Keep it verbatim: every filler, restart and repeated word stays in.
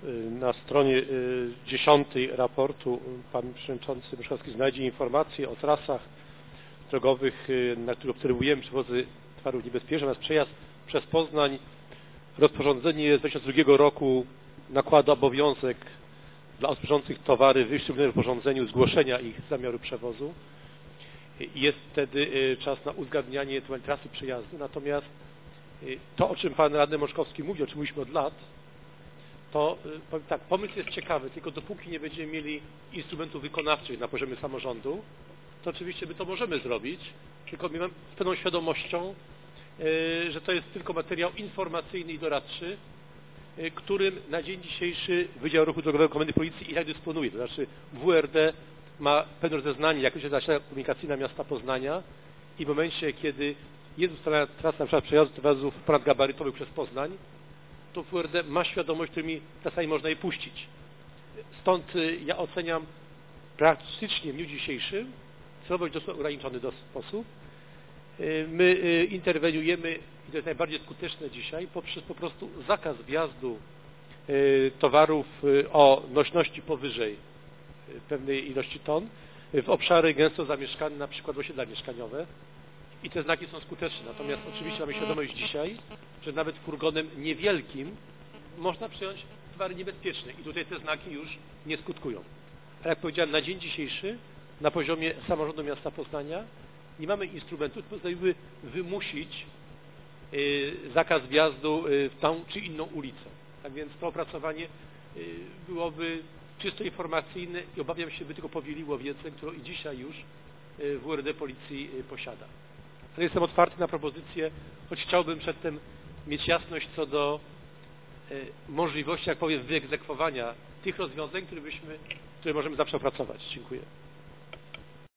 na stronie dziesiątej raportu pan przewodniczący Myszkowski znajdzie informacje o trasach drogowych, na których obserwujemy przewozy towarów niebezpiecznych, natomiast przejazd przez Poznań. Rozporządzenie z dwa tysiące drugiego roku nakłada obowiązek dla odprowadzających towary wyszczególnionych w rozporządzeniu zgłoszenia ich zamiaru przewozu. Jest wtedy czas na uzgadnianie trasy przejazdu. Natomiast to, o czym pan radny Myszkowski mówi, o czym mówiliśmy od lat, to powiem tak, pomysł jest ciekawy, tylko dopóki nie będziemy mieli instrumentów wykonawczych na poziomie samorządu, to oczywiście my to możemy zrobić, tylko my mamy z pełną świadomością, że to jest tylko materiał informacyjny i doradczy, którym na dzień dzisiejszy Wydział Ruchu Drogowego Komendy Policji i tak dysponuje. To znaczy W R D ma pewne rozeznanie, jak się zaczyna komunikacyjna miasta Poznania i w momencie, kiedy jest ustalana trasa na przykład przejazdu towarów ponadgabarytowych przez Poznań, to W R D ma świadomość, którymi czasami można je puścić. Stąd ja oceniam praktycznie w dniu dzisiejszym celowość dosyć ograniczony sposób. My interweniujemy, i to jest najbardziej skuteczne dzisiaj, poprzez po prostu zakaz wjazdu towarów o nośności powyżej pewnej ilości ton w obszary gęsto zamieszkane, na przykład osiedla mieszkaniowe. I te znaki są skuteczne. Natomiast oczywiście mamy świadomość dzisiaj, że nawet furgonem niewielkim można przejąć towary niebezpieczne i tutaj te znaki już nie skutkują. A jak powiedziałem, na dzień dzisiejszy na poziomie samorządu miasta Poznania nie mamy instrumentów, które pozwoliły wymusić y, zakaz wjazdu y, w tą czy inną ulicę. Tak więc to opracowanie y, byłoby czysto informacyjne i obawiam się, by tylko powieliło wiedzę, którą i dzisiaj już y, W R D Policji y, posiada. Ale jestem otwarty na propozycje, choć chciałbym przedtem mieć jasność co do y, możliwości, jak powiem, wyegzekwowania tych rozwiązań, które, byśmy, które możemy zawsze opracować. Dziękuję.